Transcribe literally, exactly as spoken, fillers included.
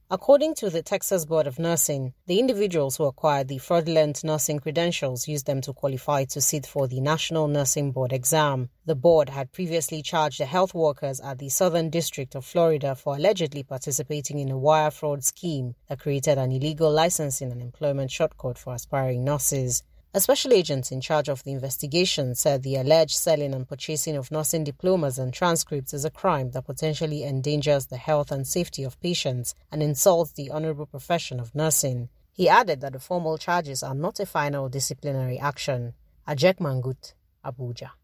According to the Texas Board of Nursing, the individuals who acquired the fraudulent nursing credentials used them to qualify to sit for the National Nursing Board exam. The board had previously charged the health workers at the Southern District of Florida for allegedly participating in a wire fraud scheme that created an illegal licensing and employment shortcut for aspiring nurses. A special agent in charge of the investigation said the alleged selling and purchasing of nursing diplomas and transcripts is a crime that potentially endangers the health and safety of patients and insults the honorable profession of nursing. He added that the formal charges are not a final disciplinary action. Ajek Mangut, Abuja.